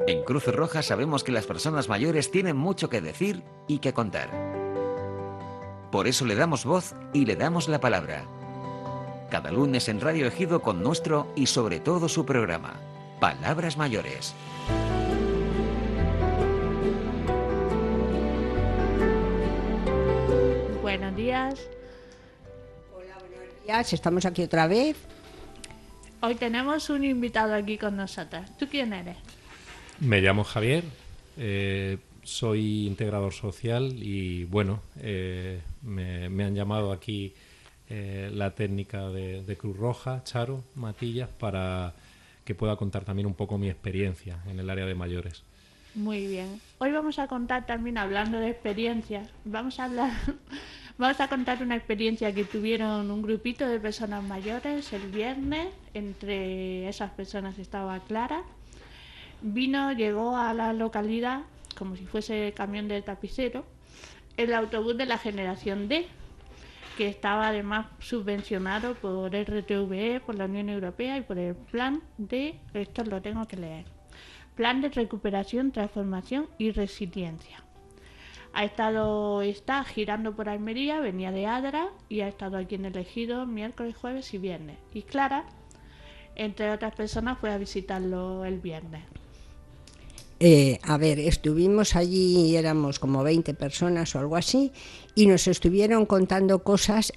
En Cruz Roja sabemos que las personas mayores tienen mucho que decir y que contar. Por eso le damos voz y le damos la palabra. Cada lunes en Radio Ejido con nuestro y sobre todo su programa, Palabras Mayores. Buenos días. Hola, buenos días. Estamos aquí otra vez. Hoy tenemos un invitado aquí con nosotros. ¿Tú quién eres? Me llamo Javier, soy integrador social y bueno, me han llamado aquí la técnica de Cruz Roja, Charo Matillas, para que pueda contar también un poco mi experiencia en el área de mayores. Muy bien. Hoy vamos a contar también, hablando de experiencias, vamos a contar una experiencia que tuvieron un grupito de personas mayores el viernes. Entre esas personas estaba Clara. Llegó a la localidad, como si fuese camión del tapicero, el autobús de la generación D, que estaba además subvencionado por RTVE, por la Unión Europea y por el plan de, esto lo tengo que leer, Plan de Recuperación, Transformación y Resiliencia. Está girando por Almería, venía de Adra y ha estado aquí en el Ejido miércoles, jueves y viernes. Y Clara, entre otras personas, fue a visitarlo el viernes. Estuvimos allí, éramos como 20 personas o algo así, y nos estuvieron contando cosas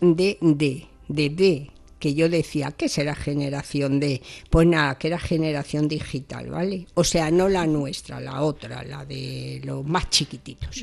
que yo decía, ¿qué será generación D? Pues nada, que era generación digital, ¿vale? O sea, no la nuestra, la otra, la de los más chiquititos.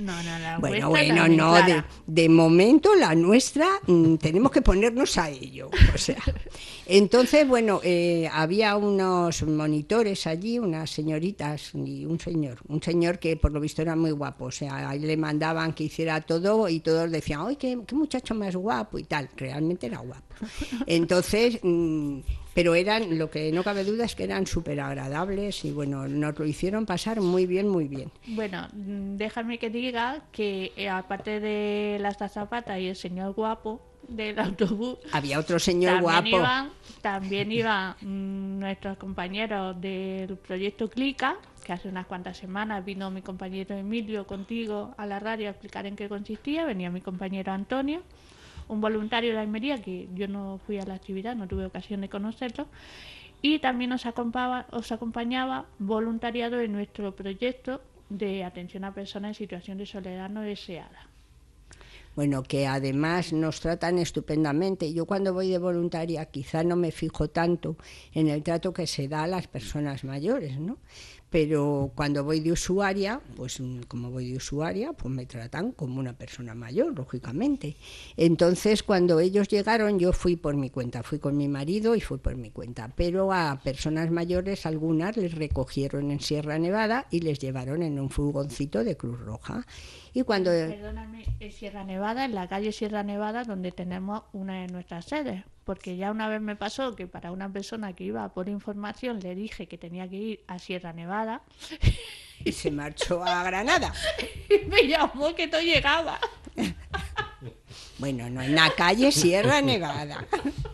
De momento la nuestra tenemos que ponernos a ello. O sea, entonces, había unos monitores allí, unas señoritas y un señor que por lo visto era muy guapo. O sea, ahí le mandaban que hiciera todo y todos decían, ¡ay, qué muchacho más guapo! Y tal, realmente era guapo. Entonces, pero lo que no cabe duda es que eran súper agradables y bueno, nos lo hicieron pasar muy bien, muy bien. Bueno, déjame que diga que aparte de las zapatas y el señor guapo del autobús, había otro señor guapo. También iban nuestros compañeros del proyecto Clica, que hace unas cuantas semanas vino mi compañero Emilio contigo a la radio a explicar en qué consistía. Venía mi compañero Antonio, un voluntario de Almería, que yo no fui a la actividad, no tuve ocasión de conocerlo, y también os acompañaba voluntariado en nuestro proyecto de atención a personas en situación de soledad no deseada. Bueno, que además nos tratan estupendamente. Yo cuando voy de voluntaria quizá no me fijo tanto en el trato que se da a las personas mayores, ¿no? Pero cuando voy de usuaria, pues como voy de usuaria, pues me tratan como una persona mayor, lógicamente. Entonces, cuando ellos llegaron, yo fui por mi cuenta, fui con mi marido y fui por mi cuenta. Pero a personas mayores, algunas les recogieron en Sierra Nevada y les llevaron en un furgoncito de Cruz Roja. Y cuando... Perdóname, en Sierra Nevada, en la calle Sierra Nevada, donde tenemos una de nuestras sedes. Porque ya una vez me pasó que para una persona que iba por información le dije que tenía que ir a Sierra Nevada y se marchó a Granada. Y me llamó que no llegaba. Bueno, no, en la calle Sierra Nevada.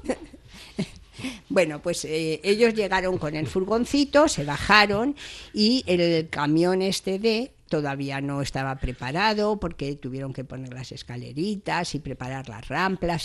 Bueno, pues ellos llegaron con el furgoncito, se bajaron y el camión todavía no estaba preparado porque tuvieron que poner las escaleritas y preparar las rampas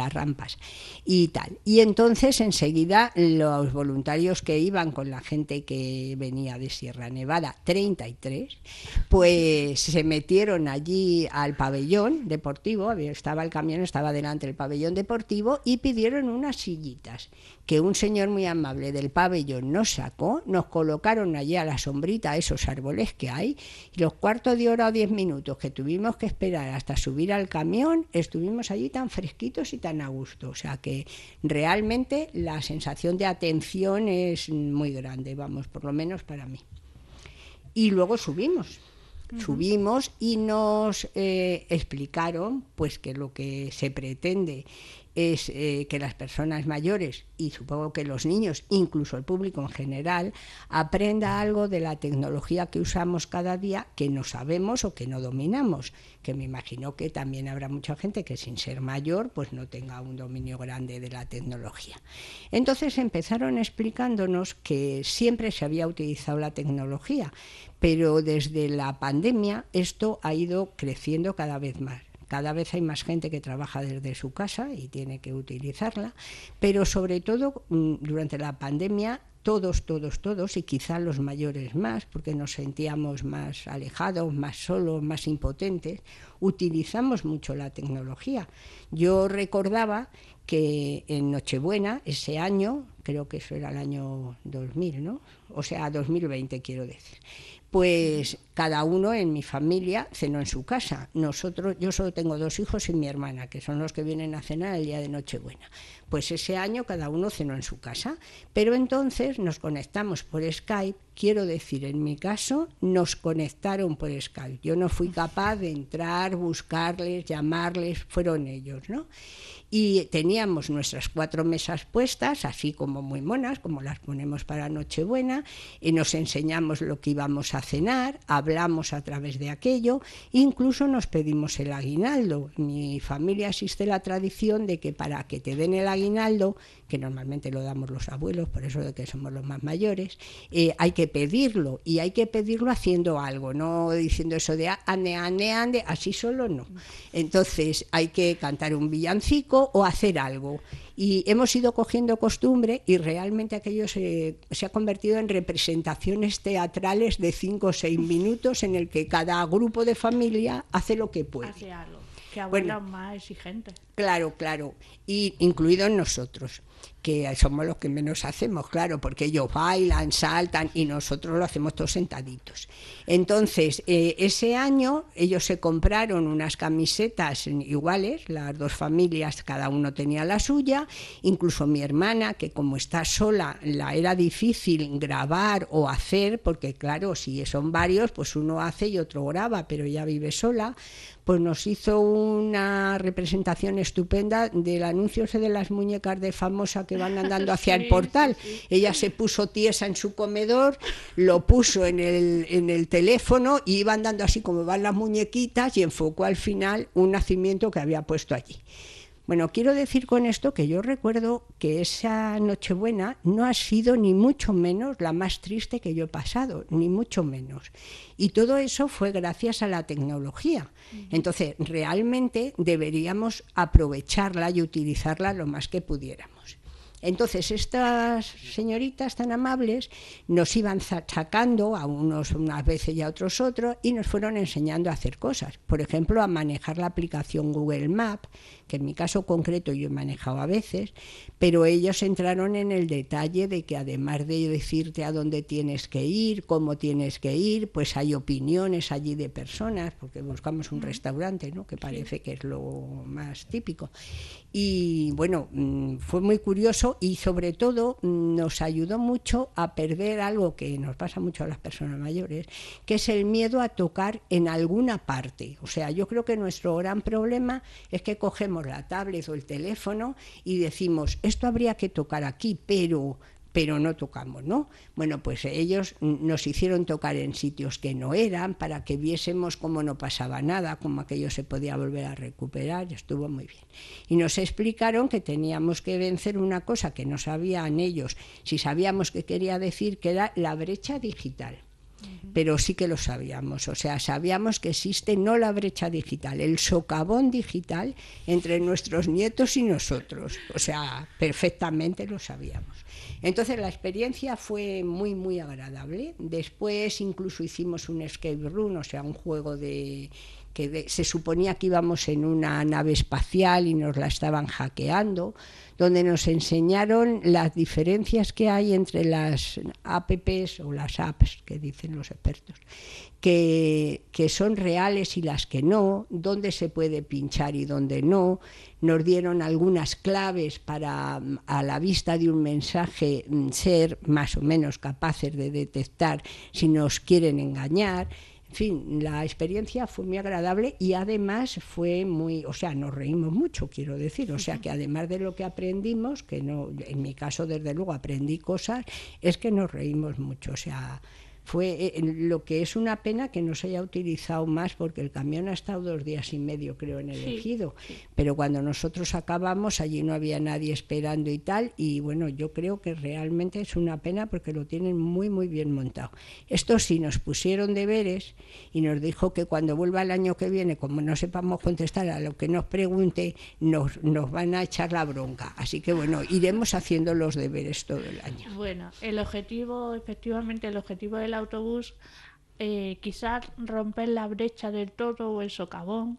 y tal. Y entonces enseguida los voluntarios que iban con la gente que venía de Sierra Nevada, 33, pues se metieron allí al pabellón deportivo, estaba el camión, estaba delante del pabellón deportivo y pidieron unas sillitas que un señor muy amable del pabellón nos sacó, nos colocaron allí a la sombrita, esos árboles que hay, y los cuartos de hora o 10 minutos que tuvimos que esperar hasta subir al camión, estuvimos allí tan fresquitos y tan a gusto. O sea que realmente la sensación de atención es muy grande, vamos, por lo menos para mí. Y luego subimos y nos explicaron pues que lo que se pretende es que las personas mayores, y supongo que los niños, incluso el público en general, aprenda algo de la tecnología que usamos cada día que no sabemos o que no dominamos, que me imagino que también habrá mucha gente que sin ser mayor pues no tenga un dominio grande de la tecnología. Entonces empezaron explicándonos que siempre se había utilizado la tecnología, pero desde la pandemia esto ha ido creciendo cada vez más. Cada vez hay más gente que trabaja desde su casa y tiene que utilizarla, pero sobre todo durante la pandemia todos, y quizá los mayores más, porque nos sentíamos más alejados, más solos, más impotentes, utilizamos mucho la tecnología. Yo recordaba que en Nochebuena, ese año, creo que eso era el año 2000, ¿no? O sea, 2020 quiero decir. Pues cada uno en mi familia cenó en su casa. Yo solo tengo 2 hijos y mi hermana, que son los que vienen a cenar el día de Nochebuena. Pues ese año cada uno cenó en su casa. Pero entonces nos conectamos por Skype. Quiero decir, en mi caso, nos conectaron por Skype. Yo no fui capaz de entrar, buscarles, llamarles, fueron ellos, ¿no? Y teníamos nuestras 4 mesas puestas, así como muy monas, como las ponemos para Nochebuena, y nos enseñamos lo que íbamos a cenar, hablamos a través de aquello, incluso nos pedimos el aguinaldo. En mi familia existe la tradición de que para que te den el aguinaldo, que normalmente lo damos los abuelos, por eso de que somos los más mayores, hay que pedirlo, y hay que pedirlo haciendo algo, no diciendo eso de ande, ande, ande, así solo no. Entonces hay que cantar un villancico o hacer algo. Y hemos ido cogiendo costumbre y realmente aquello se ha convertido en representaciones teatrales de 5 o 6 minutos en el que cada grupo de familia hace lo que puede. Hace algo. Que abuelas más exigentes. Claro, y incluidos nosotros, que somos los que menos hacemos, claro, porque ellos bailan, saltan y nosotros lo hacemos todos sentaditos. Entonces, ese año ellos se compraron unas camisetas iguales, las 2 familias, cada uno tenía la suya, incluso mi hermana, que como está sola, la era difícil grabar o hacer, porque claro, si son varios, pues uno hace y otro graba, pero ella vive sola, pues nos hizo una representación estupenda del anuncio ese de las muñecas de Famosa que van andando hacia el portal. Sí. Ella se puso tiesa en su comedor, lo puso en el teléfono y iba andando así como van las muñequitas y enfocó al final un nacimiento que había puesto allí. Bueno, quiero decir con esto que yo recuerdo que esa Nochebuena no ha sido ni mucho menos la más triste que yo he pasado, ni mucho menos. Y todo eso fue gracias a la tecnología. Entonces, realmente deberíamos aprovecharla y utilizarla lo más que pudiéramos. Entonces estas señoritas tan amables nos iban sacando a unos unas veces y a otros y nos fueron enseñando a hacer cosas. Por ejemplo, a manejar la aplicación Google Maps, que en mi caso concreto yo he manejado a veces, pero ellos entraron en el detalle de que además de decirte a dónde tienes que ir, cómo tienes que ir, pues hay opiniones allí de personas, porque buscamos un restaurante, ¿no?, que parece que es lo más típico. Y bueno, fue muy curioso y sobre todo nos ayudó mucho a perder algo que nos pasa mucho a las personas mayores, que es el miedo a tocar en alguna parte. O sea, yo creo que nuestro gran problema es que cogemos la tablet o el teléfono y decimos, esto habría que tocar aquí, pero no tocamos, ¿no? Bueno, pues ellos nos hicieron tocar en sitios que no eran para que viésemos cómo no pasaba nada, cómo aquello se podía volver a recuperar, y estuvo muy bien. Y nos explicaron que teníamos que vencer una cosa que no sabían ellos, si sabíamos qué quería decir, que era la brecha digital. Pero sí que lo sabíamos, o sea, sabíamos que existe no la brecha digital, el socavón digital entre nuestros nietos y nosotros, o sea, perfectamente lo sabíamos. Entonces la experiencia fue muy, muy agradable. Después incluso hicimos un escape room, o sea, un juego se suponía que íbamos en una nave espacial y nos la estaban hackeando, donde nos enseñaron las diferencias que hay entre las apps o las apps, que dicen los expertos, que son reales y las que no, dónde se puede pinchar y dónde no. Nos dieron algunas claves para, a la vista de un mensaje, ser más o menos capaces de detectar si nos quieren engañar. En fin, la experiencia fue muy agradable y además fue muy, o sea, nos reímos mucho, quiero decir, o sea, que además de lo que aprendimos, que no, en mi caso desde luego aprendí cosas, es que nos reímos mucho, o sea, fue lo que es una pena que no se haya utilizado más, porque el camión ha estado 2 días y medio, creo, en el Ejido, pero cuando nosotros acabamos allí no había nadie esperando y tal, y bueno, yo creo que realmente es una pena porque lo tienen muy muy bien montado. Esto sí, nos pusieron deberes y nos dijo que cuando vuelva el año que viene, como no sepamos contestar a lo que nos pregunte, nos van a echar la bronca, así que bueno, iremos haciendo los deberes todo el año. Bueno, el objetivo, efectivamente, el objetivo del autobús, quizás romper la brecha del todo o el socavón,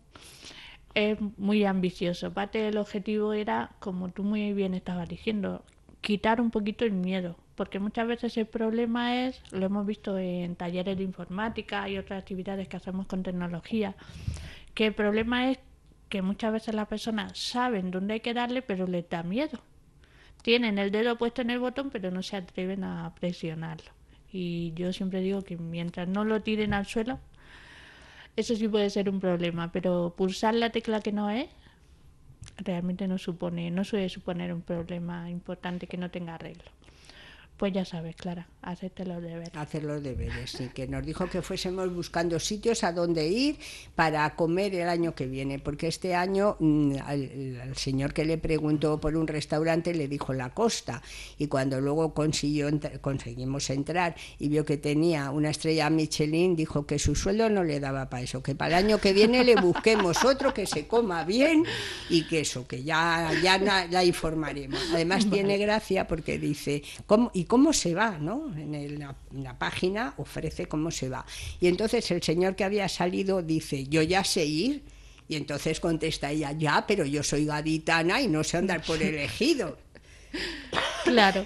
es muy ambicioso. Parte del objetivo era, como tú muy bien estabas diciendo, quitar un poquito el miedo, porque muchas veces el problema es, lo hemos visto en talleres de informática y otras actividades que hacemos con tecnología, que el problema es que muchas veces las personas saben dónde hay que darle, pero les da miedo. Tienen el dedo puesto en el botón, pero no se atreven a presionarlo. Y yo siempre digo que mientras no lo tiren al suelo, eso sí puede ser un problema, pero pulsar la tecla que no es, realmente no suele suponer un problema importante que no tenga arreglo. Pues ya sabes, Clara, hacerte los deberes. Hacer los deberes, sí, que nos dijo que fuésemos buscando sitios a donde ir para comer el año que viene, porque este año al señor que le preguntó por un restaurante le dijo La Costa, y cuando luego conseguimos entrar y vio que tenía una estrella Michelin, dijo que su sueldo no le daba para eso, que para el año que viene le busquemos otro que se coma bien y que eso, que ya la informaremos. Además tiene gracia porque dice, ¿cómo se va? ¿No? En la página ofrece cómo se va. Y entonces el señor que había salido dice, yo ya sé ir. Y entonces contesta ella, ya, pero yo soy gaditana y no sé andar por el Ejido. Claro.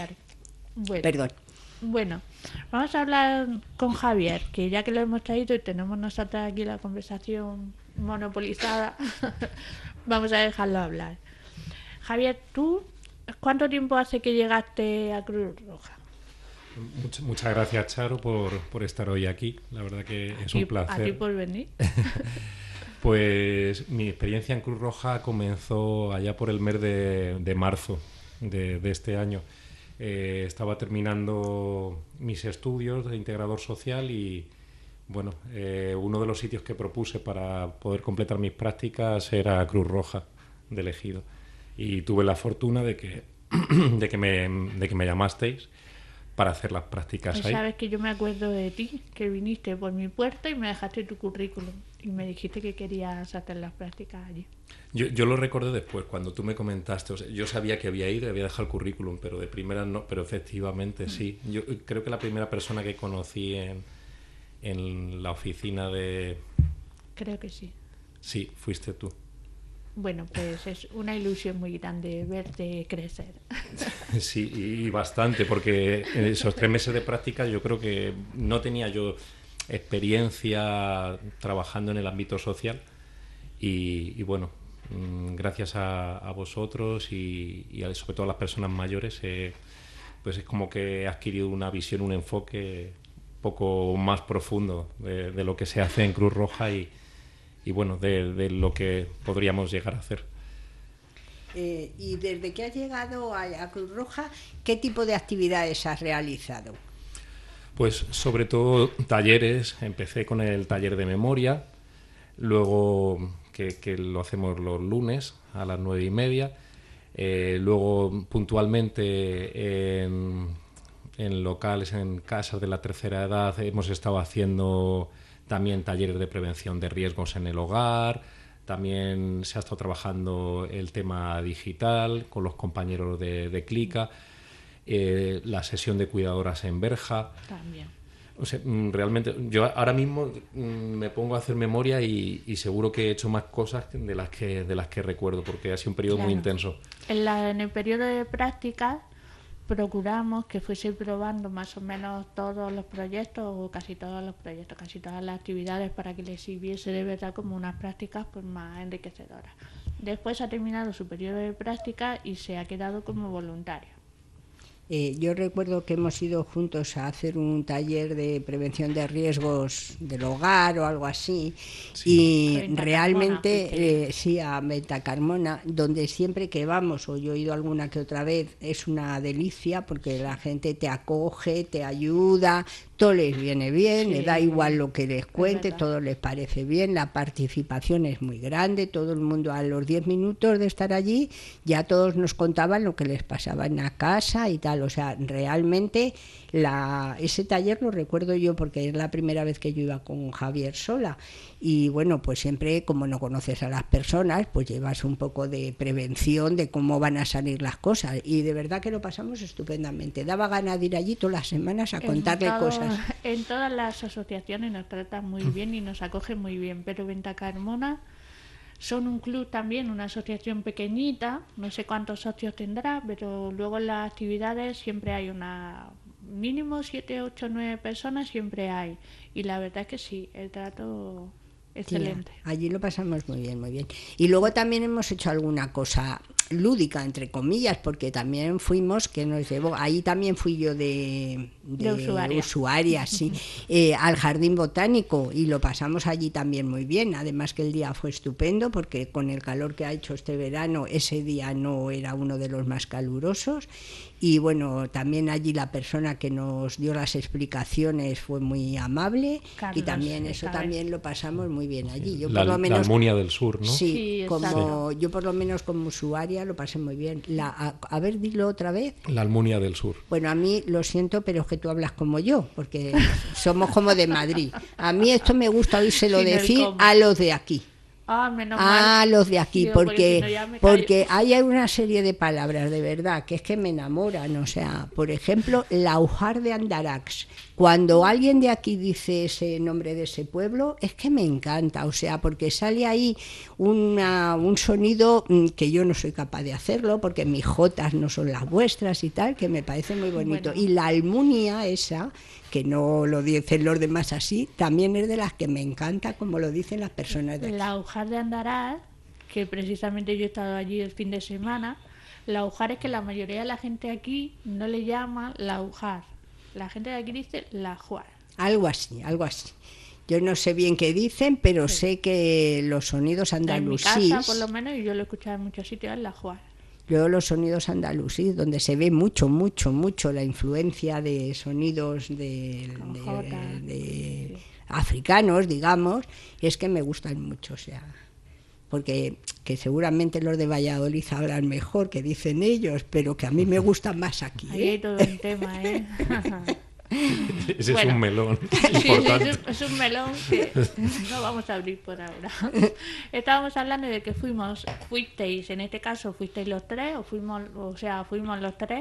Bueno, Perdón. Bueno, vamos a hablar con Javier, que ya que lo hemos traído y tenemos nosotros aquí la conversación monopolizada, vamos a dejarlo hablar. Javier, ¿tú cuánto tiempo hace que llegaste a Cruz Roja? Muchas gracias, Charo, por estar hoy aquí. La verdad que es un placer. A ti por venir. Pues mi experiencia en Cruz Roja comenzó allá por el mes de marzo de este año. Estaba terminando mis estudios de integrador social y bueno, uno de los sitios que propuse para poder completar mis prácticas era Cruz Roja del Ejido. Y tuve la fortuna de que me llamasteis para hacer las prácticas pues ahí. Sabes que yo me acuerdo de ti, que viniste por mi puerta y me dejaste tu currículum y me dijiste que querías hacer las prácticas allí. Yo lo recordé después, cuando tú me comentaste. O sea, yo sabía que había ido y había dejado el currículum, pero de primera no, pero efectivamente sí. Yo creo que la primera persona que conocí en la oficina de... Creo que sí. Sí, fuiste tú. Bueno, pues es una ilusión muy grande verte crecer. Sí, y bastante, porque en esos 3 meses de práctica yo creo que no tenía yo experiencia trabajando en el ámbito social y bueno, gracias a vosotros y sobre todo a las personas mayores, pues es como que he adquirido una visión, un enfoque un poco más profundo de lo que se hace en Cruz Roja y bueno, de lo que podríamos llegar a hacer. Y desde que has llegado a Cruz Roja, ¿qué tipo de actividades has realizado? Pues sobre todo talleres. Empecé con el taller de memoria, luego que lo hacemos los lunes a las 9:30, luego puntualmente en locales, en casas de la tercera edad, hemos estado haciendo también talleres de prevención de riesgos en el hogar. También se ha estado trabajando el tema digital con los compañeros de Clica, la sesión de cuidadoras en Berja. También. O sea, realmente yo ahora mismo me pongo a hacer memoria y seguro que he hecho más cosas de las que recuerdo, porque ha sido un periodo muy intenso. En el periodo de prácticas procuramos que fuese probando más o menos todos los proyectos o casi todos los proyectos, casi todas las actividades, para que les sirviese de verdad como unas prácticas pues más enriquecedoras. Después ha terminado su periodo de práctica y se ha quedado como voluntario. Yo recuerdo que hemos ido juntos a hacer un taller de prevención de riesgos del hogar o algo así, y realmente sí, a Ventacarmona, donde siempre que vamos, o yo he ido alguna que otra vez, es una delicia porque la gente te acoge, te ayuda, todo les viene bien, les da igual lo que les cuente, todo les parece bien, la participación es muy grande, todo el mundo a los 10 minutos de estar allí ya todos nos contaban lo que les pasaba en la casa y tal. O sea, realmente ese taller lo recuerdo yo porque es la primera vez que yo iba con Javier sola, y bueno, pues siempre, como no conoces a las personas, pues llevas un poco de prevención de cómo van a salir las cosas, y de verdad que lo pasamos estupendamente. Daba ganas de ir allí todas las semanas a contarle cosas. En todas las asociaciones nos tratan muy bien y nos acogen muy bien, pero Ventacarmona son un club también, una asociación pequeñita, no sé cuántos socios tendrá, pero luego en las actividades siempre hay una mínimo 7, 8, 9 personas, siempre hay. Y la verdad es que sí, el trato excelente. Sí, allí lo pasamos muy bien, muy bien. Y luego también hemos hecho alguna cosa lúdica, entre comillas, porque también fuimos, que nos llevó, ahí también fui yo de usuaria sí, al Jardín Botánico, y lo pasamos allí también muy bien. Además que el día fue estupendo, porque con el calor que ha hecho este verano, ese día no era uno de los más calurosos. Y bueno, también allí la persona que nos dio las explicaciones fue muy amable, Carlos, y también eso también lo pasamos muy bien allí. Yo la Almunia del Sur, ¿no? Sí, como yo por lo menos como usuaria lo pasé muy bien. A ver, dilo otra vez. La Almunia del Sur. Bueno, a mí lo siento, pero es que tú hablas como yo, porque somos como de Madrid. A mí esto me gusta oírselo decir a los de aquí. Menos mal. Los de aquí, porque hay una serie de palabras de verdad que es que me enamoran. O sea, por ejemplo, Laujar de Andarax. Cuando alguien de aquí dice ese nombre de ese pueblo, es que me encanta. O sea, porque sale ahí un sonido que yo no soy capaz de hacerlo, porque mis jotas no son las vuestras y tal, que me parece muy bonito. Bueno. Y la Almunia esa, que no lo dicen los demás así, también es de las que me encanta como lo dicen las personas de aquí. Laujar de Andarax, que precisamente yo he estado allí el fin de semana. Laujar es que la mayoría de la gente aquí no le llama Laujar. La gente de aquí dice Lajuar. Algo así. Yo no sé bien qué dicen, pero sé que los sonidos andalusíes... En mi casa, por lo menos, y yo lo he escuchado en muchos sitios, es Lajuar. Luego los sonidos andalusíes, donde se ve mucho la influencia de sonidos de africanos, digamos, es que me gustan mucho, o sea, porque que seguramente los de Valladolid hablan mejor, que dicen ellos, pero que a mí me gustan más aquí. Ahí hay todo un tema, ¿eh? Ese es un melón. Sí, es un melón que no vamos a abrir por ahora. Estábamos hablando de que fuisteis, en este caso fuisteis los tres, fuimos los tres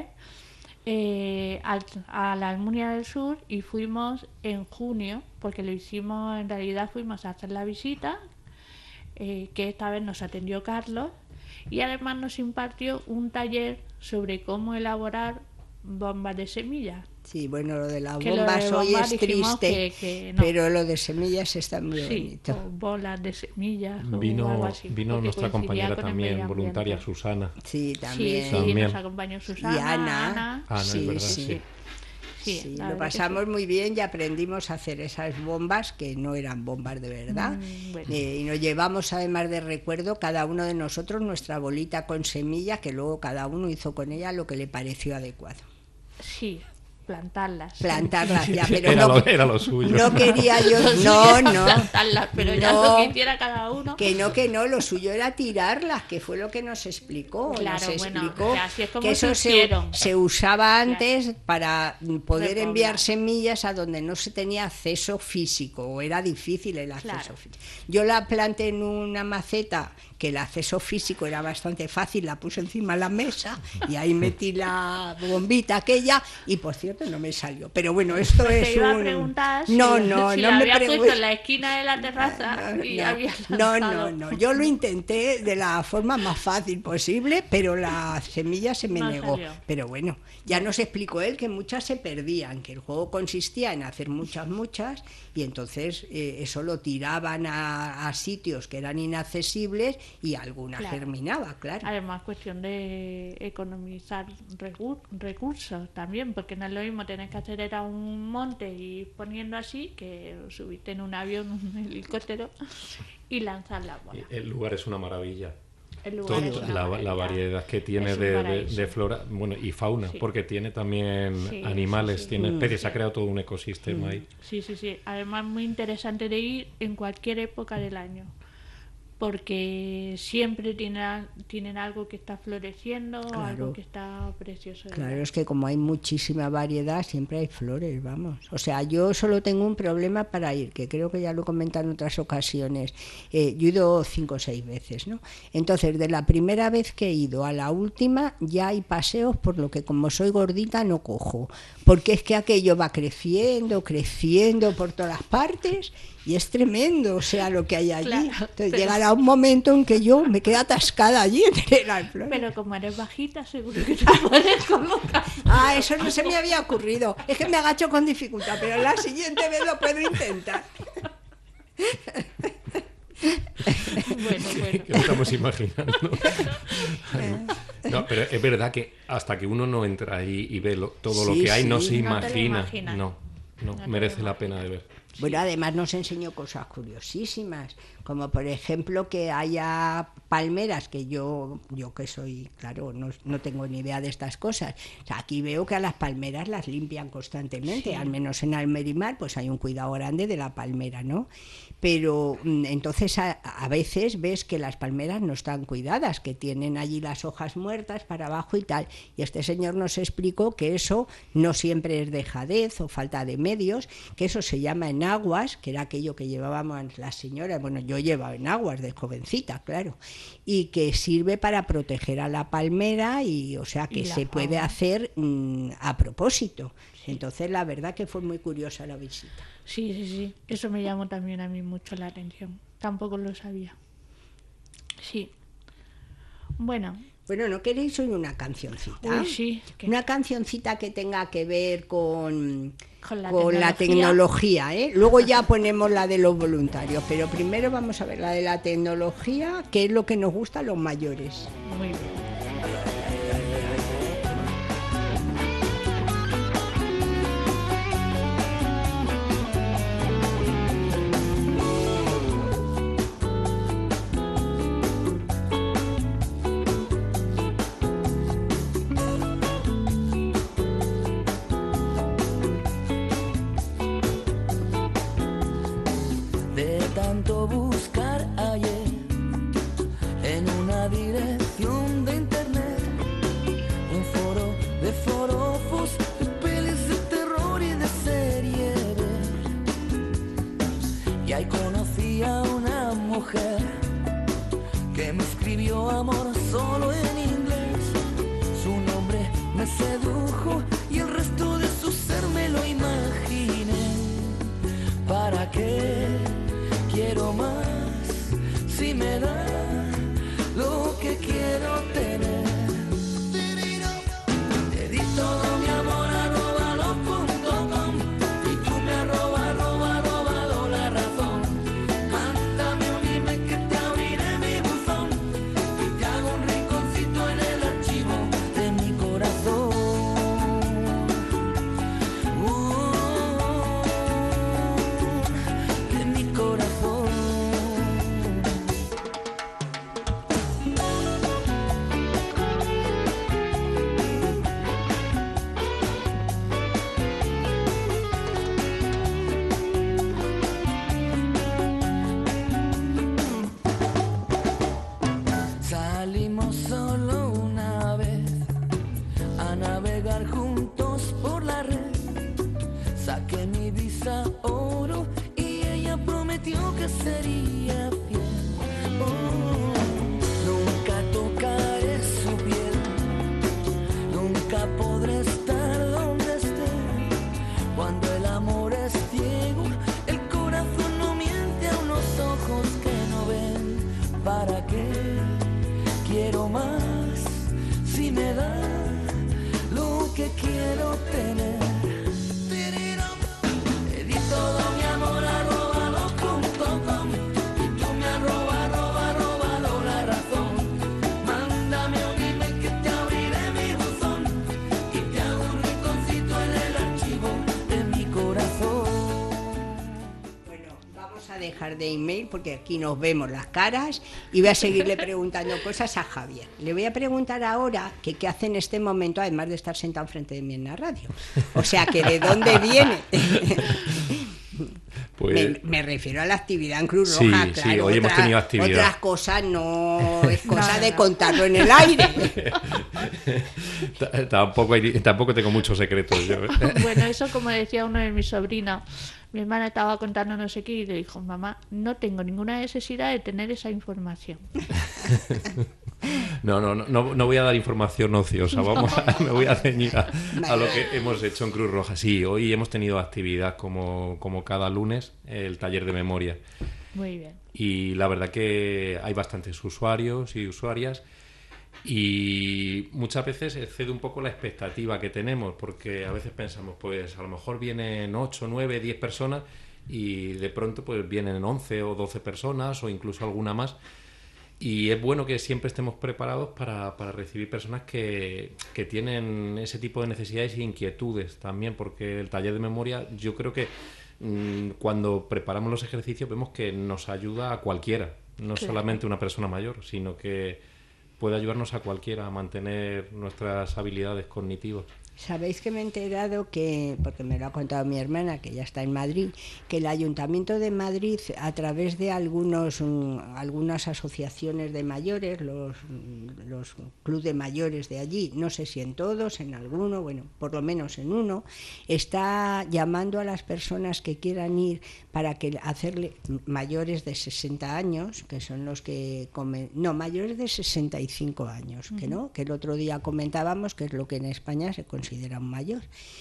a la Almunia del Sur, y fuimos en junio, porque en realidad fuimos a hacer la visita, que esta vez nos atendió Carlos, y además nos impartió un taller sobre cómo elaborar bombas de semillas. Sí, bueno, lo de las bombas hoy es triste, que no. Pero lo de semillas está muy bonito. O bolas de semillas vino, o algo así. Vino nuestra compañera también, voluntaria, Susana. Sí, también. Sí, nos acompañó Susana. Y Ana. Sí, es verdad, sí. Sí, lo pasamos muy bien y aprendimos a hacer esas bombas que no eran bombas de verdad. Bueno. Y nos llevamos, además de recuerdo, cada uno de nosotros nuestra bolita con semillas, que luego cada uno hizo con ella lo que le pareció adecuado. Sí, plantarlas ya, pero era lo suyo. No quería yo, no plantarlas, pero ya lo que hiciera cada uno. Que no, lo suyo era tirarlas, que fue lo que nos explicó. Claro, nos explicó así es como que eso se usaba antes para poder enviar semillas a donde no se tenía acceso físico, o era difícil el acceso físico. Yo la planté en una maceta que el acceso físico era bastante fácil, la puse encima de la mesa y ahí metí la bombita aquella, y por cierto, concierto no me salió. Pero bueno, esto Pues es te iba un... a preguntar No, si, no, si no la me había preguntes. puesto en la esquina de la terraza y había lanzado. Yo lo intenté de la forma más fácil posible, pero la semilla se me No negó. salió. Pero bueno, ya nos explicó él que muchas se perdían, que el juego consistía en hacer muchas, y entonces eso lo tiraban a sitios que eran inaccesibles y alguna Claro. germinaba, claro. Además, cuestión de economizar recursos también, porque no es lo mismo tener que acceder a un monte y ir poniendo así que subirte en un avión, un helicóptero y lanzar la bola. El lugar es una maravilla. El lugar es una La maravilla. variedad que tiene Es un paraíso. de flora, bueno, y fauna, Sí. porque tiene también Sí, animales, sí, sí. tiene especies, se ha creado todo un ecosistema ahí. Sí, sí, sí. Además, muy interesante de ir en cualquier época del año, porque siempre tienen algo que está floreciendo, Claro. algo que está precioso. de Claro, ver. es que como hay muchísima variedad, siempre hay flores, vamos. O sea, yo solo tengo un problema para ir, que creo que ya lo he comentado en otras ocasiones. Yo he ido 5 o 6 veces, ¿no? Entonces, de la primera vez que he ido a la última, ya hay paseos por lo que como soy gordita no cojo. Porque es que aquello va creciendo por todas las partes y es tremendo, o sea, lo que hay allí. Claro, Entonces, pero- llegará un momento en que yo me quedo atascada allí entre las flores. Pero como eres bajita, seguro que te puedes colocar. Ah, eso no se me había ocurrido. Es que me agacho con dificultad, pero la siguiente vez lo puedo intentar. Bueno. Que lo estamos imaginando. No, pero es verdad que hasta que uno no entra ahí y ve todo lo Sí, que hay, no sí. se No te lo imagina. imaginas. No, No te lo merece la imaginas. pena de ver. Bueno, además nos enseñó cosas curiosísimas, como por ejemplo que haya palmeras, que yo que soy, claro, no tengo ni idea de estas cosas. O sea, aquí veo que a las palmeras las limpian constantemente, Sí. al menos en Almerimar, pues hay un cuidado grande de la palmera, ¿no? Pero entonces a veces ves que las palmeras no están cuidadas, que tienen allí las hojas muertas para abajo y tal. Y este señor nos explicó que eso no siempre es dejadez o falta de medios, que eso se llama enaguas, que era aquello que llevábamos las señoras, bueno, yo llevaba enaguas de jovencita, claro, y que sirve para proteger a la palmera y, o sea, que Y la se puede fauna. hacer a propósito. Entonces, la verdad que fue muy curiosa la visita. Sí. Eso me llamó también a mí mucho la atención. Tampoco lo sabía. Sí. Bueno, Bueno, ¿no queréis oír una cancioncita? uy, sí. que- Una cancioncita que tenga que ver con la la tecnología, ¿eh? Luego ya ponemos la de los voluntarios, pero primero vamos a ver la de la tecnología, que es lo que nos gusta a los mayores. Muy bien. De tanto buscar ayer en una dirección de internet, un foro de forofos, de pelis de terror y de serie B. Y ahí conocí a una mujer que me escribió amor solo en inglés. Su nombre me sedujo y el resto de su ser me lo imaginé. ¿Para qué quiero más si me da lo que quiero tener? Te di todo mi amor @lo.com y tú me robado la razón. Mándame un email que te abriré mi buzón y te hago un rinconcito en el archivo de mi corazón. De mi corazón. Salimos solo una vez a navegar juntos por la red. Saqué mi visa oro y ella prometió que sería fiel. Nunca tocaré su piel, nunca podré estar donde esté. que quiero tener. Te di todo mi amor @los.com y tú me robado la razón. Mándame un email que te abriré mi buzón y te hago un rinconcito en el archivo de mi corazón. Bueno, vamos a dejar de email porque aquí nos vemos las caras y voy a seguirle preguntando cosas a Javier. Le voy a preguntar ahora que qué hace en este momento, además de estar sentado enfrente de mí en la radio. O sea, que de dónde viene. Pues, Me refiero a la actividad en Cruz Roja, sí, claro. hoy hemos tenido actividad. Otras cosas no es cosa de contarlo en el aire. tampoco tengo muchos secretos yo. Bueno, eso como decía uno de mis sobrinos. Mi hermana estaba contando no sé qué y le dijo, mamá, no tengo ninguna necesidad de tener esa información. No voy a dar información ociosa, me voy a ceñir a lo que hemos hecho en Cruz Roja. Sí, hoy hemos tenido actividad como cada lunes, el taller de memoria. Muy bien. Y la verdad que hay bastantes usuarios y usuarias y muchas veces excede un poco la expectativa que tenemos, porque a veces pensamos, pues a lo mejor vienen 8, 9, 10 personas y de pronto pues vienen 11 o 12 personas o incluso alguna más. Y es bueno que siempre estemos preparados para recibir personas que tienen ese tipo de necesidades e inquietudes también, porque el taller de memoria, yo creo que cuando preparamos los ejercicios vemos que nos ayuda a cualquiera, no Claro. solamente una persona mayor, sino que puede ayudarnos a cualquiera a mantener nuestras habilidades cognitivas. Sabéis que me he enterado que, porque me lo ha contado mi hermana, que ya está en Madrid, que el Ayuntamiento de Madrid, a través de algunas asociaciones de mayores, los clubes de mayores de allí, no sé si en todos, en alguno, bueno, por lo menos en uno, está llamando a las personas que quieran ir para que hacerle mayores de 60 años, que son los que comen, no, mayores de 65 años, que no, que el otro día comentábamos que es lo que en España se considera un mayor,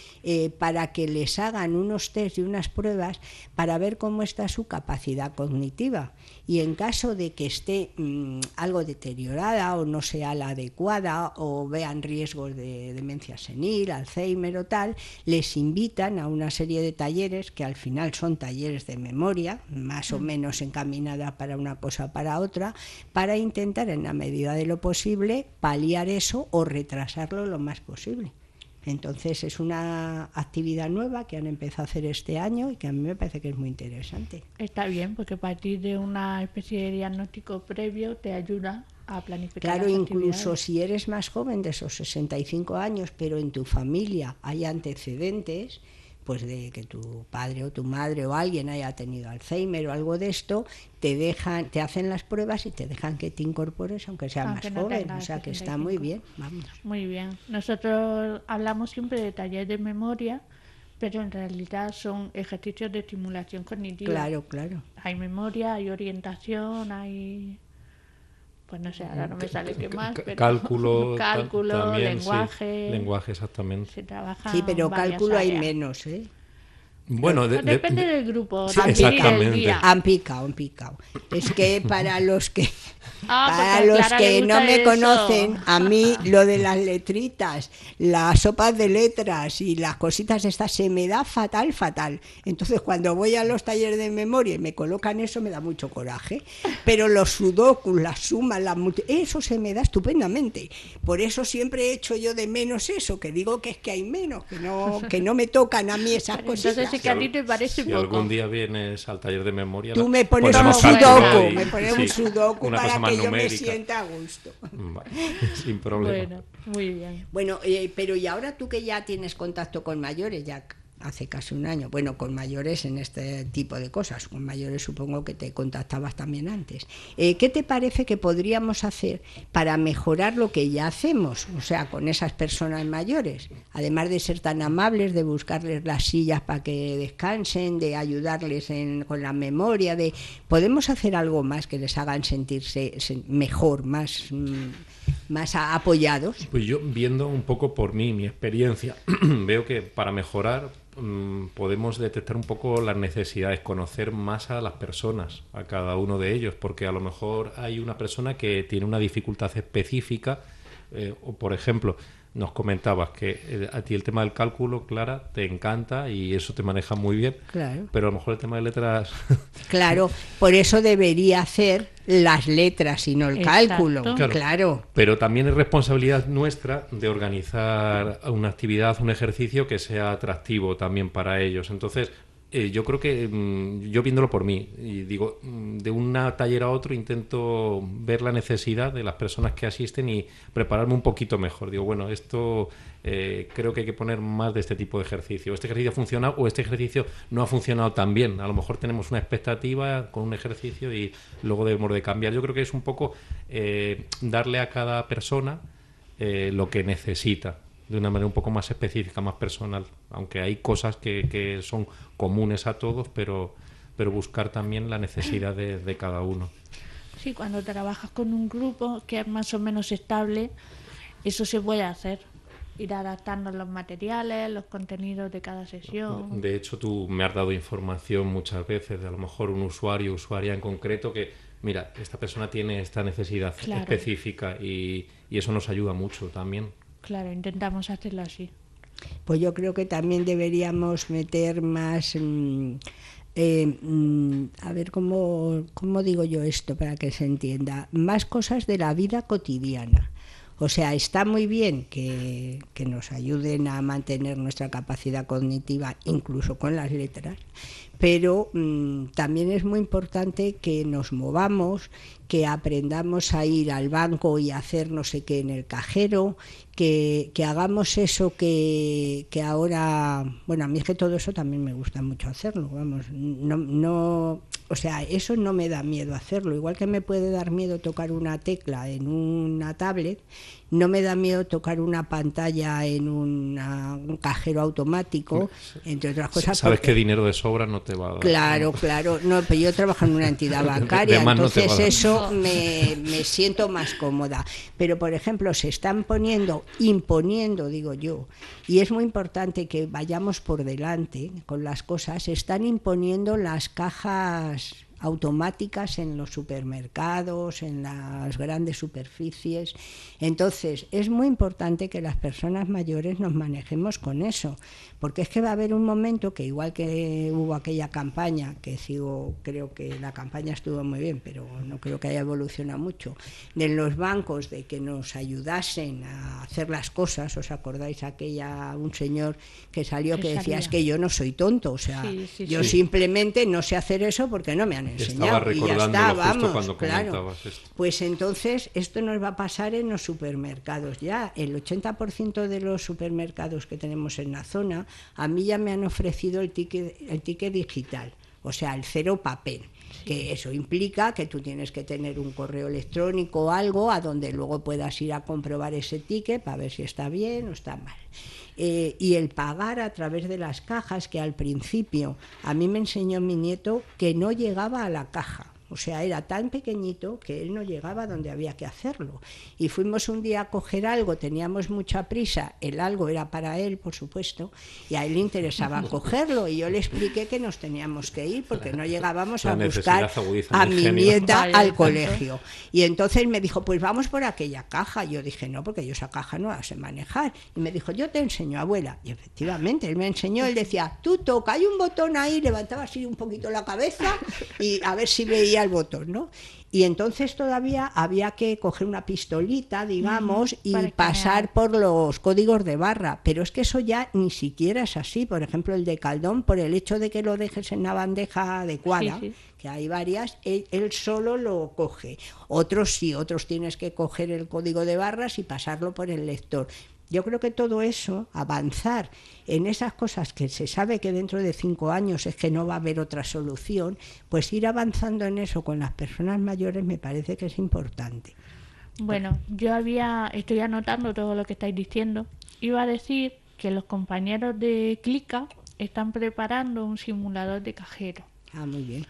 para que les hagan unos test y unas pruebas para ver cómo está su capacidad cognitiva, y en caso de que esté algo deteriorada o no sea la adecuada o vean riesgos de demencia senil, Alzheimer o tal, les invitan a una serie de talleres que al final son talleres de memoria, más o menos encaminada para una cosa o para otra, para intentar en la medida de lo posible paliar eso o retrasarlo lo más posible. Entonces es una actividad nueva que han empezado a hacer este año y que a mí me parece que es muy interesante. Está bien, porque a partir de una especie de diagnóstico previo te ayuda a planificar Claro, las incluso actividades. si eres más joven de esos 65 años, pero en tu familia hay antecedentes, pues de que tu padre o tu madre o alguien haya tenido Alzheimer o algo de esto, te hacen las pruebas y te dejan que te incorpores aunque seas Aunque más no joven, tengas o sea que está 65. muy bien, vamos. Muy bien. Nosotros hablamos siempre de taller de memoria, pero en realidad son ejercicios de estimulación cognitiva. Claro, claro. Hay memoria, hay orientación, hay... Pues no sé, ahora no me sale qué más, pero... Cálculo, Cálculo, también, lenguaje... sí, lenguaje, exactamente. Se trabaja Sí, pero varias cálculo hay áreas. menos, ¿eh? Bueno, Depende del grupo, Sí, también y del exactamente. día. Han picado. Es que para los que Ah, para porque a los Clara le que no gusta me eso. conocen, a mí lo de las letritas, las sopas de letras y las cositas estas se me da fatal. Entonces cuando voy a los talleres de memoria y me colocan eso me da mucho coraje. Pero los sudokus, las sumas, eso se me da estupendamente. Por eso siempre he hecho yo de menos eso, que digo que es que hay menos, que no me tocan a mí esas cositas. Entonces sí que a ti te parece si poco. algún día vienes al taller de memoria, Tú me pones un ponemos sudoku, cálculo y- me pones sí, un sudoku una cosa para más que yo me numérica. sienta a gusto. Vale, sin problema. Bueno, muy bien. Bueno, pero y ahora tú que ya tienes contacto con mayores, ya hace casi un año, bueno, con mayores en este tipo de cosas, con mayores supongo que te contactabas también antes. ¿Qué te parece que podríamos hacer para mejorar lo que ya hacemos? O sea, con esas personas mayores, además de ser tan amables, de buscarles las sillas para que descansen, de ayudarles con la memoria, ¿podemos hacer algo más que les hagan sentirse mejor, más apoyados? Pues yo, viendo un poco por mí, mi experiencia, veo que para mejorar podemos detectar un poco las necesidades, conocer más a las personas, a cada uno de ellos, porque a lo mejor hay una persona que tiene una dificultad específica, o por ejemplo, nos comentabas que a ti el tema del cálculo, Clara, te encanta y eso te maneja muy bien, Claro. pero a lo mejor el tema de letras... Claro, por eso debería hacer las letras y no el Exacto. cálculo. Claro. Pero también es responsabilidad nuestra de organizar una actividad, un ejercicio que sea atractivo también para ellos. Entonces, yo creo que, yo viéndolo por mí, y digo, de una taller a otro intento ver la necesidad de las personas que asisten y prepararme un poquito mejor. Digo, bueno, esto creo que hay que poner más de este tipo de ejercicio. Este ejercicio ha funcionado o este ejercicio no ha funcionado tan bien. A lo mejor tenemos una expectativa con un ejercicio y luego debemos de cambiar. Yo creo que es un poco darle a cada persona lo que necesita, de una manera un poco más específica, más personal, aunque hay cosas que son comunes a todos, pero buscar también la necesidad de cada uno. Sí, cuando trabajas con un grupo que es más o menos estable, eso se puede hacer. Ir adaptando los materiales, los contenidos de cada sesión. De hecho, tú me has dado información muchas veces de a lo mejor un usuario, usuaria en concreto, que mira, esta persona tiene esta necesidad específica y eso nos ayuda mucho también. Claro, intentamos hacerlo así. Pues yo creo que también deberíamos meter más, a ver cómo digo yo esto para que se entienda, más cosas de la vida cotidiana. O sea, está muy bien que nos ayuden a mantener nuestra capacidad cognitiva, incluso con las letras, pero también es muy importante que nos movamos, que aprendamos a ir al banco y hacer no sé qué en el cajero, que hagamos eso que ahora, bueno, a mí es que todo eso también me gusta mucho hacerlo, vamos, no, o sea, eso no me da miedo hacerlo, igual que me puede dar miedo tocar una tecla en una tablet, no me da miedo tocar una pantalla en un cajero automático, entre otras cosas. Sabes que dinero de sobra no te va a dar. Claro, no, pero yo trabajo en una entidad bancaria, entonces no eso me siento más cómoda. Pero, por ejemplo, se están imponiendo, digo yo, y es muy importante que vayamos por delante con las cosas, se están imponiendo las cajas automáticas en los supermercados, en las grandes superficies. Entonces, es muy importante que las personas mayores nos manejemos con eso, porque es que va a haber un momento que, igual que hubo aquella campaña, creo que la campaña estuvo muy bien, pero no creo que haya evolucionado mucho, de los bancos, de que nos ayudasen a hacer las cosas. ¿Os acordáis un señor que salió que decía, es que yo no soy tonto, o sea, yo simplemente no sé hacer eso porque no me han enseñado, y ya está, vamos, claro. Pues entonces esto nos va a pasar en los supermercados ya. El 80% de los supermercados que tenemos en la zona, a mí ya me han ofrecido el ticket digital, o sea, el cero papel. Que eso implica que tú tienes que tener un correo electrónico o algo a donde luego puedas ir a comprobar ese ticket para ver si está bien o está mal. Y el pagar a través de las cajas, que al principio a mí me enseñó mi nieto que no llegaba a la caja. O sea, era tan pequeñito que él no llegaba donde había que hacerlo. Y fuimos un día a coger algo, teníamos mucha prisa, el algo era para él, por supuesto, y a él le interesaba cogerlo. Y yo le expliqué que nos teníamos que ir porque no llegábamos a buscar a mi nieta al colegio. Y entonces me dijo, pues vamos por aquella caja. Y yo dije, no, porque yo esa caja no la sé manejar. Y me dijo, yo te enseño, abuela. Y efectivamente, él me enseñó, él decía, tú toca, hay un botón ahí, levantaba así un poquito la cabeza y a ver si veía el botón, ¿no? Y entonces todavía había que coger una pistolita, digamos, y pasar por los códigos de barra, pero es que eso ya ni siquiera es así. Por ejemplo, el de Caldón, por el hecho de que lo dejes en una bandeja adecuada, que hay varias, él solo lo coge. Otros sí, otros tienes que coger el código de barras y pasarlo por el lector. Yo creo que todo eso, avanzar en esas cosas que se sabe que dentro de 5 años es que no va a haber otra solución, pues ir avanzando en eso con las personas mayores me parece que es importante. Bueno, estoy anotando todo lo que estáis diciendo. Iba a decir que los compañeros de Clica están preparando un simulador de cajero. Ah, muy bien.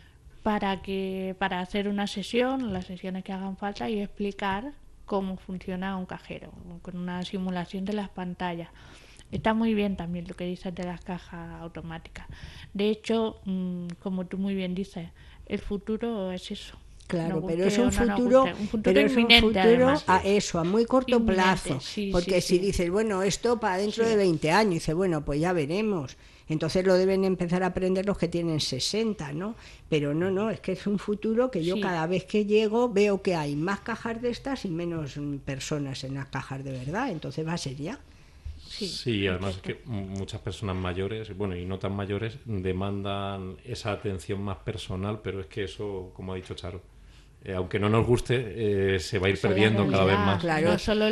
Para hacer una sesión, las sesiones que hagan falta, y explicar cómo funciona un cajero, con una simulación de las pantallas. Está muy bien también lo que dices de las cajas automáticas. De hecho, como tú muy bien dices, el futuro es eso. Claro, nos pero guste es o un no nos futuro, guste. Un futuro pero es un inminente, futuro además. a eso, a muy corto Inminente, plazo, sí, porque sí, si sí. dices, bueno, esto para dentro Sí. de 20 años, dice, bueno, pues ya veremos. Entonces lo deben empezar a aprender los que tienen 60, ¿no? Pero no, es que es un futuro que yo Sí. cada vez que llego veo que hay más cajas de estas y menos personas en las cajas de verdad, entonces va a ser ya. Sí, además es que muchas personas mayores, bueno, y no tan mayores, demandan esa atención más personal, pero es que eso, como ha dicho Charo, aunque no nos guste, se va a ir Esa es la perdiendo cada vez realidad. más. Claro. No solo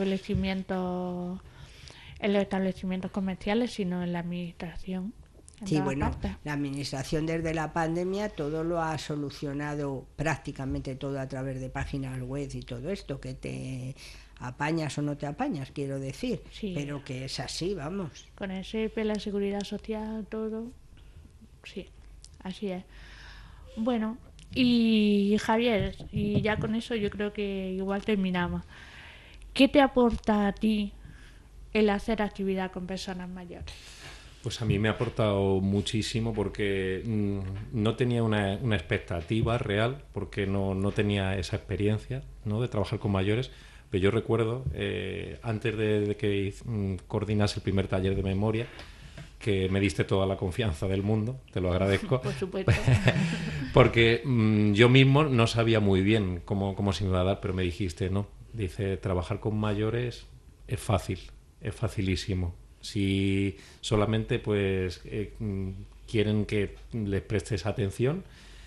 en los establecimientos comerciales, sino en la administración. En Sí, todas bueno, partes. la administración desde la pandemia todo lo ha solucionado, prácticamente todo a través de páginas web y todo esto, que te apañas o no te apañas, quiero decir, Sí. pero que es así, vamos. Con el SEPE, la seguridad social, todo. Sí, así es. Bueno, y Javier, y ya con eso yo creo que igual terminamos. ¿Qué te aporta a ti el hacer actividad con personas mayores? Pues a mí me ha aportado muchísimo porque no tenía una expectativa real, porque no tenía esa experiencia, ¿no?, de trabajar con mayores. Pero yo recuerdo, antes de que coordinas el primer taller de memoria, que me diste toda la confianza del mundo, te lo agradezco. Por supuesto. Porque yo mismo no sabía muy bien cómo se me iba a dar, pero me dijiste, no, dice, trabajar con mayores es fácil, es facilísimo. Si solamente pues quieren que les prestes atención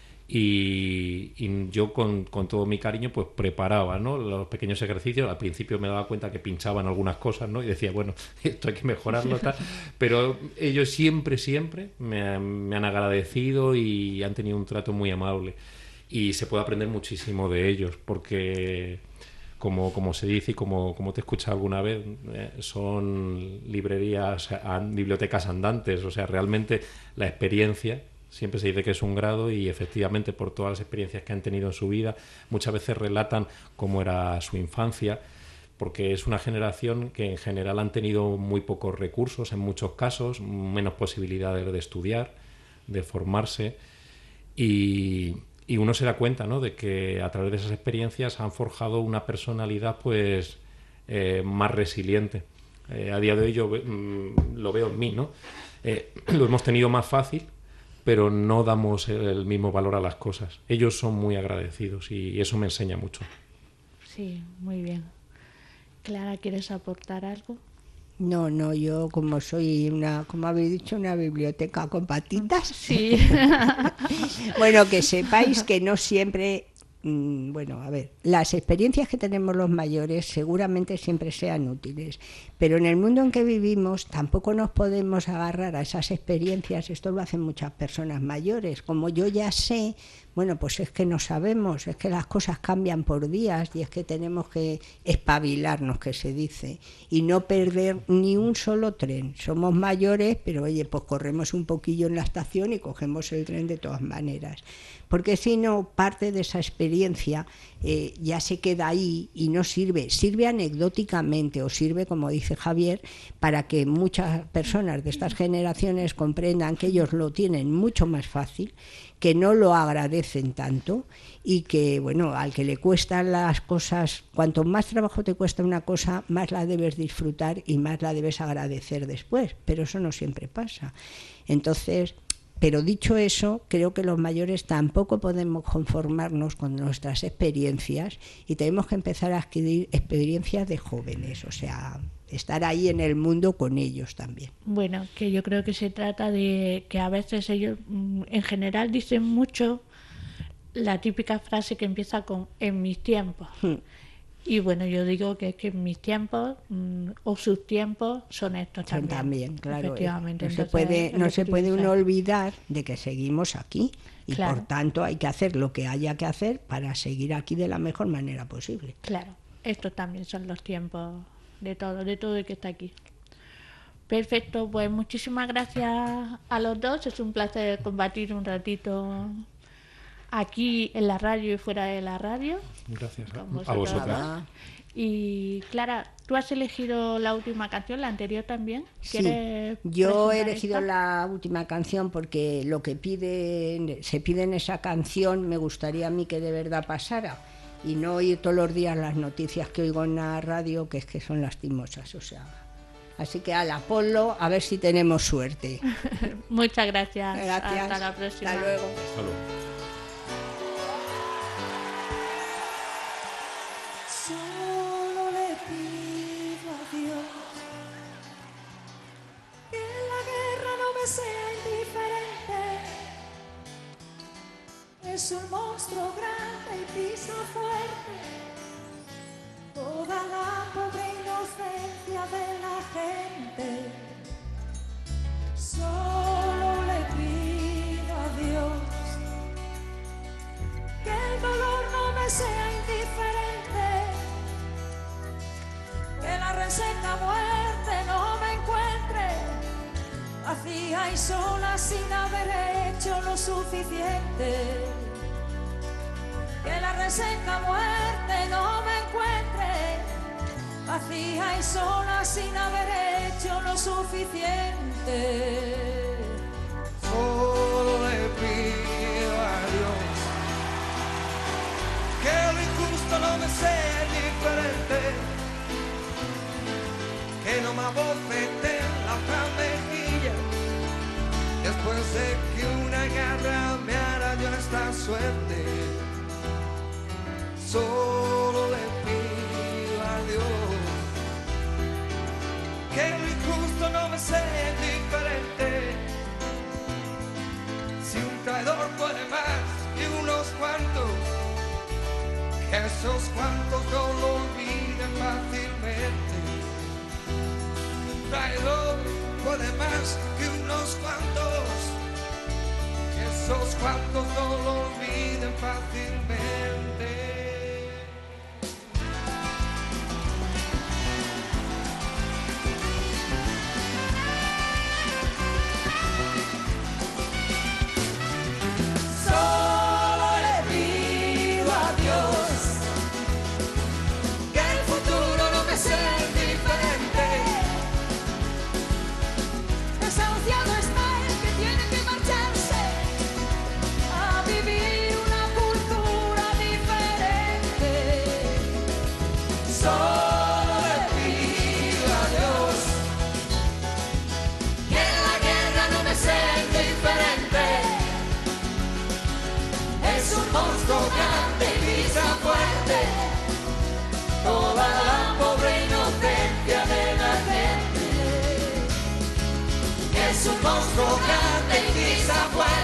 y yo con todo mi cariño pues preparaba, ¿no?, los pequeños ejercicios. Al principio me daba cuenta que pinchaban algunas cosas, ¿no?, y decía, bueno, esto hay que mejorarlo, tal. Pero ellos siempre me han agradecido y han tenido un trato muy amable y se puede aprender muchísimo de ellos porque como se dice y como te he escuchado alguna vez, son bibliotecas andantes. O sea, realmente la experiencia, siempre se dice que es un grado y efectivamente por todas las experiencias que han tenido en su vida, muchas veces relatan cómo era su infancia, porque es una generación que en general han tenido muy pocos recursos en muchos casos, menos posibilidades de estudiar, de formarse y uno se da cuenta, ¿no?, de que a través de esas experiencias han forjado una personalidad pues más resiliente. A día de hoy yo lo veo en mí, ¿no? Lo hemos tenido más fácil, pero no damos el mismo valor a las cosas. Ellos son muy agradecidos y eso me enseña mucho. Sí, muy bien. Clara, ¿quieres aportar algo? No, yo como soy como habéis dicho, una biblioteca con patitas. Sí. Bueno, que sepáis que no siempre, bueno, a ver, las experiencias que tenemos los mayores seguramente siempre sean útiles, pero en el mundo en que vivimos tampoco nos podemos agarrar a esas experiencias. Esto lo hacen muchas personas mayores. Como yo ya sé, bueno, pues es que no sabemos, es que las cosas cambian por días y es que tenemos que espabilarnos, que se dice, y no perder ni un solo tren. Somos mayores, pero oye, pues corremos un poquillo en la estación y cogemos el tren de todas maneras. Porque si no, parte de esa experiencia ya se queda ahí y no sirve. Sirve anecdóticamente o sirve, como dice Javier, para que muchas personas de estas generaciones comprendan que ellos lo tienen mucho más fácil, que no lo agradecen tanto y que, bueno, al que le cuestan las cosas, cuanto más trabajo te cuesta una cosa, más la debes disfrutar y más la debes agradecer después, pero eso no siempre pasa. Entonces, pero dicho eso, creo que los mayores tampoco podemos conformarnos con nuestras experiencias y tenemos que empezar a adquirir experiencias de jóvenes, o sea, estar ahí en el mundo con ellos también. Bueno, que yo creo que se trata de que a veces ellos en general dicen mucho la típica frase que empieza con en mis tiempos. Y bueno, yo digo que es que en mis tiempos o sus tiempos son estos también, claro. Efectivamente. No Entonces, se puede uno olvidar de que seguimos aquí y Claro. por tanto hay que hacer lo que haya que hacer para seguir aquí de la mejor manera posible. Claro, estos también son los tiempos de todo el que está aquí. Perfecto, pues muchísimas gracias a los dos. Es un placer compartir un ratito aquí en la radio y fuera de la radio. Gracias Con a vosotros vosotros. dos. Y Clara, ¿tú has elegido la última canción, la anterior también? Sí, ¿Quieres yo he presentar elegido esta? la última canción porque lo que se pide en esa canción me gustaría a mí que de verdad pasara y no oír todos los días las noticias que oigo en la radio, que es que son lastimosas, o sea. Así que ala, ponlo, a ver si tenemos suerte. Muchas gracias. Gracias. Hasta la próxima. Hasta luego. Hasta luego. Solo le pido a Dios que en la guerra no me sea indiferente. Es un monstruo grande y pisa fuerte toda la pobre inocencia de la gente. Solo le pido a Dios que el dolor no me sea indiferente, que la reseca muerte no me encuentre vacía y sola sin haber hecho lo suficiente, que la reseca muerte no me encuentre vacía y sola sin haber hecho lo suficiente. Solo le pido a Dios que lo injusto no me sea indiferente, que no me abofete la otra mejilla después de que una garra me arañó esta suerte. Solo le pido a Dios que lo injusto no me sea indiferente. Si un traidor puede más que unos cuantos, que esos cuantos no lo olviden fácilmente. Un traidor puede más que unos cuantos, que esos cuantos no lo olviden fácilmente. Desahuciado está el que tiene que marcharse a vivir una cultura diferente. Solo le pido a Dios que en la guerra no me sea indiferente. Es un monstruo grande y pisa fuerte toda la pobre inocencia de la gente. Es un monstruo grande y pisa fuerte